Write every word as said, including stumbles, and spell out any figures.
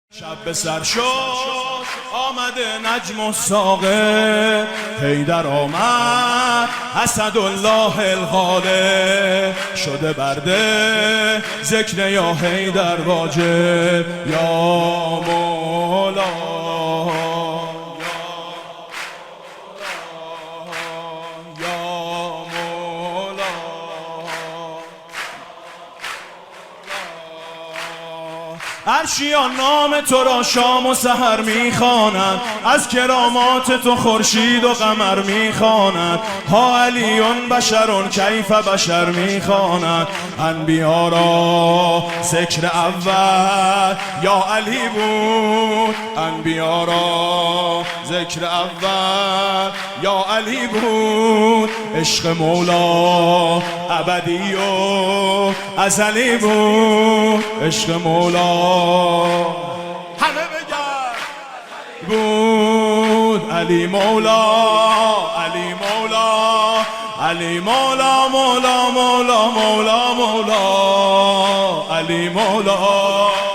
شب به سر شد آمده نجم و ساقه، حیدر آمد اسدالله الغالب، شده برده ذکر یا حیدر واجب یا مولا عرشیان نام تو را شام و سحر میخواند، از کرامات تو خورشید و قمر میخواند. ها علیون بشرون کیف بشر میخواند، انبیا را ذکر اول یا علی بود، انبیا را ذکر اول یا علی بود. عشق مولا ابدی و ازلی بود، عشق مولا همه بگن بود. علی مولا علی مولا علی مولا مولا مولا مولا مولا علی مولا.